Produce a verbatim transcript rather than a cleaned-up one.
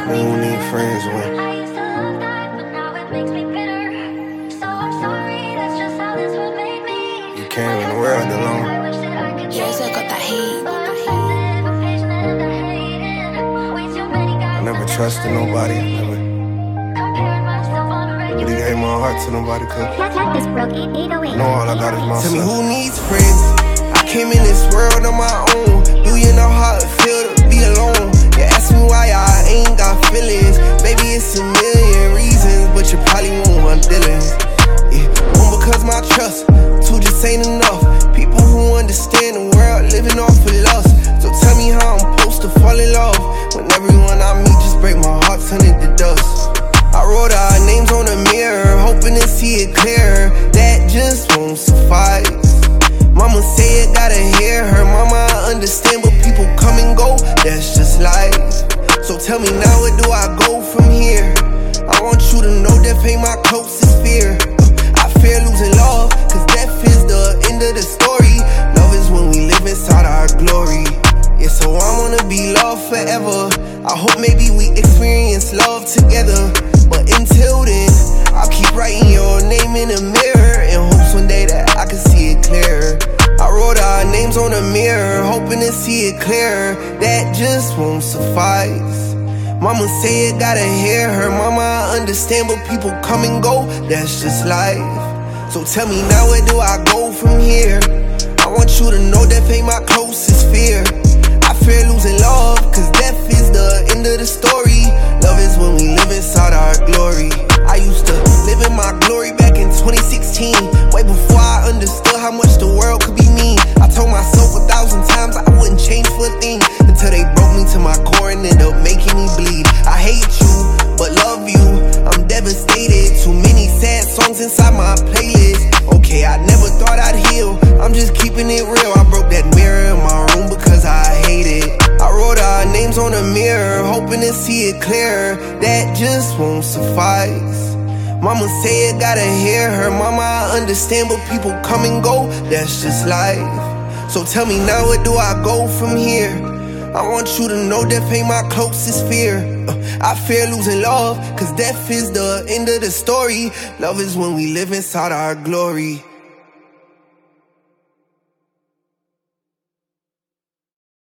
Who need friends when I used to love that, but now it makes me bitter. So I'm sorry, that's just how this would make me. you came in the world alone? I wish that I could Yeah, I got that heat. I never trusted nobody. I never really gave my heart to nobody. Cause Cactus broke eight eight oh eight. know all I got is myself. Tell me who needs friends? I came in this world on my own. Do you know how it feel to be alone? You ask me why I ain't got feelings. Baby, it's a million reasons, but you probably won't want dealings. Yeah, one, because my trust, two, just ain't enough. People who understand the world living off of lust. So tell me how I'm supposed to fall in love when everyone I meet just break my heart, turn it to dust. I wrote our names on the mirror, hoping to see it clearer. That just won't suffice. Mama say it, gotta hear her. Mama, I understand, but people come and go, that's just life. So tell me now, where do I go from here? I want you to know death ain't my closest fear. I fear losing love, cause death is the end of the story. Love is when we live inside our glory. Yeah, so I wanna be loved forever. I hope maybe we experience love together. But until then, I'll keep writing your name in the mirror in hopes one day that I can see it clearer. I wrote our names on the mirror, hoping to see it clearer. That just won't suffice. Mama say it, gotta hear her. Mama, I understand, but people come and go, that's just life. So tell me now, where do I go from here? I want you to know death ain't my closest fear. I fear losing love, cause death is the end of the story. Love is when we live inside our glory. I used to live in my glory back in twenty sixteen, way before I understood how much the world could be mean. I told myself a thousand times I wouldn't change for a thing, until they broke me to my core and ended up making me bleed. I hate you, but love you, I'm devastated. Too many sad songs inside my playlist. Okay, I never thought I'd heal, I'm just keeping it real. I broke that mirror in my room because I hate it. I wrote our names on the mirror, hoping to see it clearer. That just won't suffice. Mama say it, gotta hear her. Mama, I understand, but people come and go, that's just life. So tell me now, where do I go from here? I want you to know death ain't my closest fear. uh, I fear losing love, cause death is the end of the story. Love is when we live inside our glory.